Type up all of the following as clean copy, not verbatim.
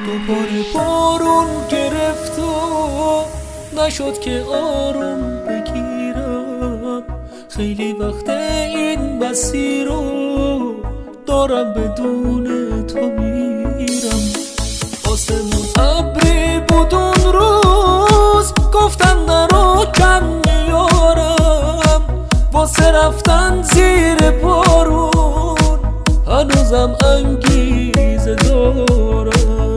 دوباره بارون گرفت و نشد که آروم بگیرم. خیلی وقت این مسیر رو دارم بدون تو میرم. آسمون ابری بود اون روز، گفتن نرو کم میارم. واسه رفتن زیر بارون هنوزم انگیزه دارم.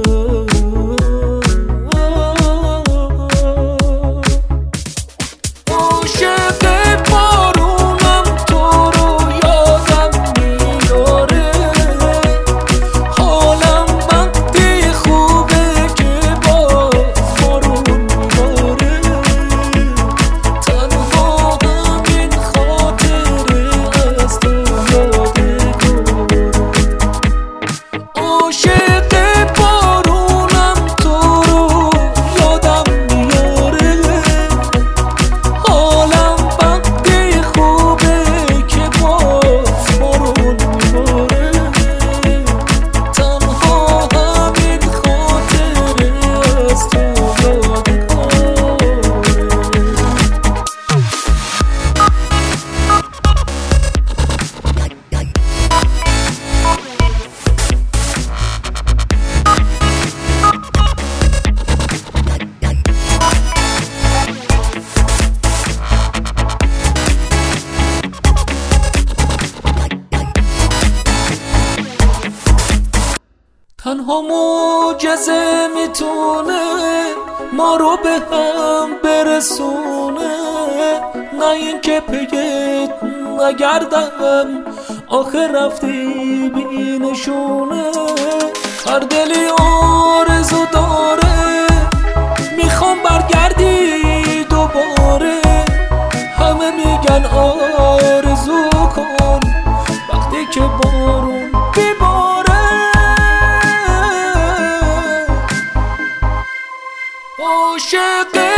تنها معجزه میتونه ما رو به هم برسونه، نه این که پیت نگردم آخر رفتی بی نشونه. هر دلی آرزو داره میخوام برگردی دوباره. همه میگن آرزو کن وقتی که بارون بیباره. عاشق